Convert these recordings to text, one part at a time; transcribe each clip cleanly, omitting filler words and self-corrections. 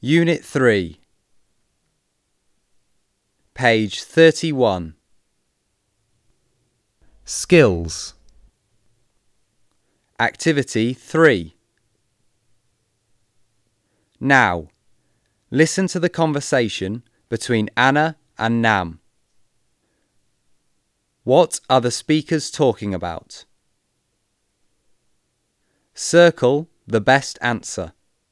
Unit 3, page 31. Skills. Activity 3. Now, listen to the conversation between Anna and Nam. What are the speakers talking about? Circle the best answer.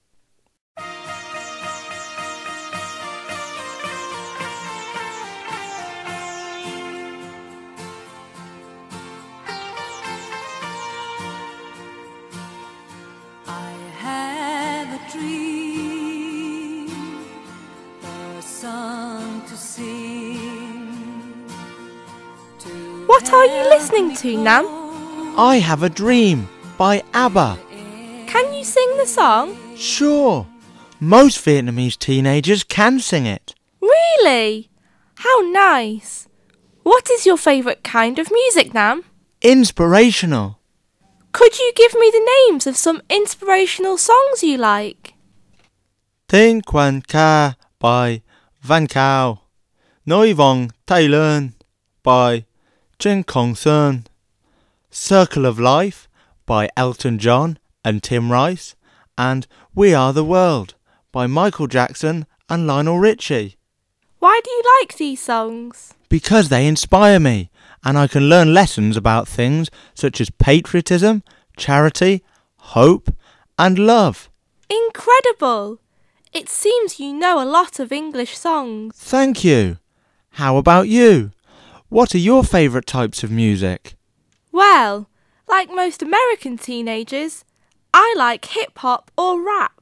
I have a dream, a song to sing. What are you listening to, Nam? I Have a Dream by ABBA. Can you sing the song? Sure, most Vietnamese teenagers can sing it. Really? How nice. What is your favourite kind of music, Nam? Inspirational. Could you give me the names of some inspirational songs you like? Tên Quan Ca by Van Cao. Nói vòng Thái Lan by Jin Kong Sun. Circle of Life by Elton John and Tim Rice. And We Are the World by Michael Jackson and Lionel Richie. Why do you like these songs? Because they inspire me, and I can learn lessons about things such as patriotism, charity, hope, and love. Incredible! It seems you know a lot of English songs. Thank you. How about you? What are your favourite types of music? Well, like most American teenagers, I like hip-hop or rap.